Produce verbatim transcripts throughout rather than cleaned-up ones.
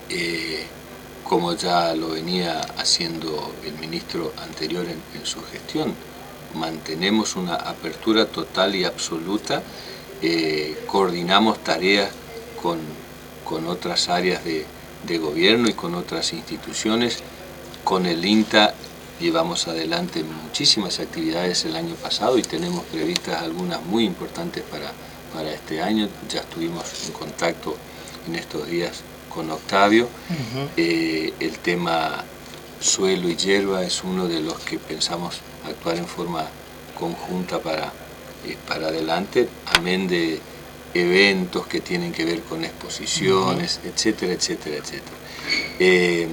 eh, como ya lo venía haciendo el ministro anterior en, en su gestión. Mantenemos una apertura total y absoluta, eh, coordinamos tareas con, con otras áreas de, de gobierno y con otras instituciones. Con el INTA llevamos adelante muchísimas actividades el año pasado y tenemos previstas algunas muy importantes para, para este año. Ya estuvimos en contacto en estos días con Octavio. Uh-huh. eh, el tema suelo y hierba es uno de los que pensamos actuar en forma conjunta para, eh, para adelante, amén de eventos que tienen que ver con exposiciones, uh-huh. etcétera, etcétera, etcétera. Eh,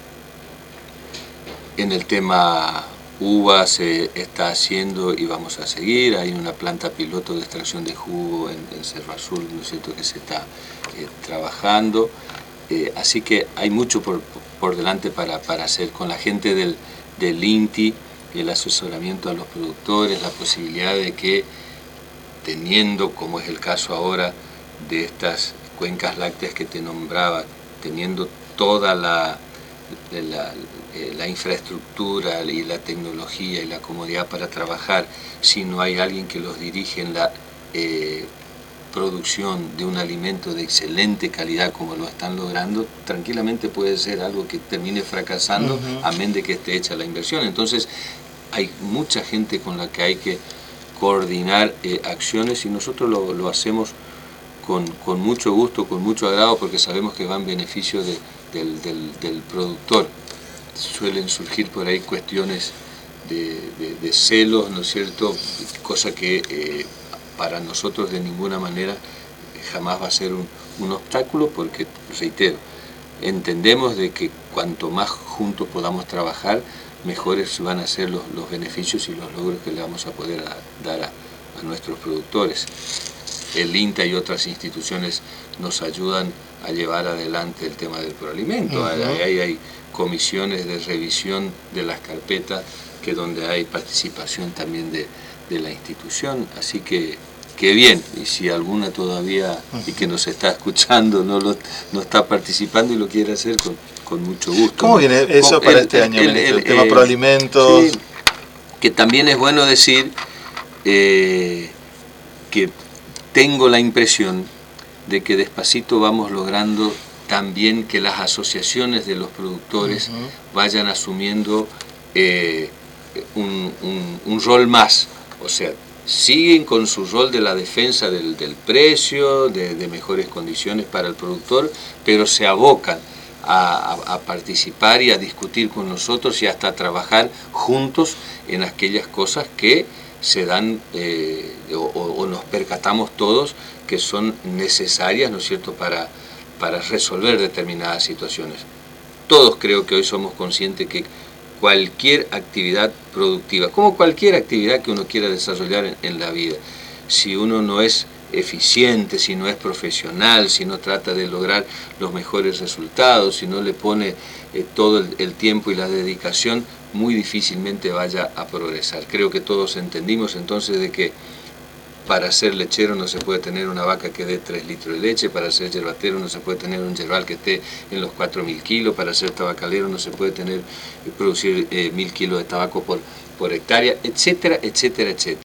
en el tema uva se está haciendo y vamos a seguir, hay una planta piloto de extracción de jugo en, en Cerro Azul, ¿no es cierto?, que se está eh, trabajando. Eh, así que hay mucho por, por delante para, para hacer con la gente del, del INTI, el asesoramiento a los productores, la posibilidad de que, teniendo, como es el caso ahora, de estas cuencas lácteas que te nombraba, teniendo toda la, la, la infraestructura y la tecnología y la comodidad para trabajar, si no hay alguien que los dirige en la eh, producción de un alimento de excelente calidad como lo están logrando, tranquilamente puede ser algo que termine fracasando, uh-huh. amén de que esté hecha la inversión. Entonces hay mucha gente con la que hay que coordinar eh, acciones y nosotros lo, lo hacemos con, con mucho gusto, con mucho agrado, porque sabemos que va en beneficio de, del, del, del productor. Suelen surgir por ahí cuestiones de, de, de celos, ¿no es cierto?, cosa que eh, para nosotros de ninguna manera jamás va a ser un, un obstáculo, porque, reitero, entendemos de que cuanto más juntos podamos trabajar, mejores van a ser los, los beneficios y los logros que le vamos a poder a, dar a, a nuestros productores. El INTA y otras instituciones nos ayudan a llevar adelante el tema del proalimento. Uh-huh. Ahí hay, hay comisiones de revisión de las carpetas que donde hay participación también de, de la institución, así que qué bien. Y si alguna todavía y que nos está escuchando no lo no está participando y lo quiere hacer, con, con mucho gusto. ¿Cómo viene eso para el, este año, el, el, el, el tema eh, proalimentos? Sí, que también es bueno decir eh, que tengo la impresión de que despacito vamos logrando también que las asociaciones de los productores uh-huh. vayan asumiendo eh, un, un, un rol más, o sea, siguen con su rol de la defensa del, del precio, de, de mejores condiciones para el productor, pero se abocan a, a, a participar y a discutir con nosotros y hasta a trabajar juntos en aquellas cosas que se dan eh, o, o nos percatamos todos que son necesarias, ¿no es cierto?, para, para resolver determinadas situaciones. Todos creo que hoy somos conscientes que cualquier actividad productiva, como cualquier actividad que uno quiera desarrollar en, en la vida, si uno no es eficiente, si no es profesional, si no trata de lograr los mejores resultados, si no le pone eh, todo el, el tiempo y la dedicación, muy difícilmente vaya a progresar. Creo que todos entendimos entonces de que para ser lechero no se puede tener una vaca que dé tres litros de leche, para ser yerbatero no se puede tener un yerbal que esté en los cuatro mil kilos, para ser tabacalero no se puede tener, producir eh, mil kilos de tabaco por, por hectárea, etcétera, etcétera, etcétera.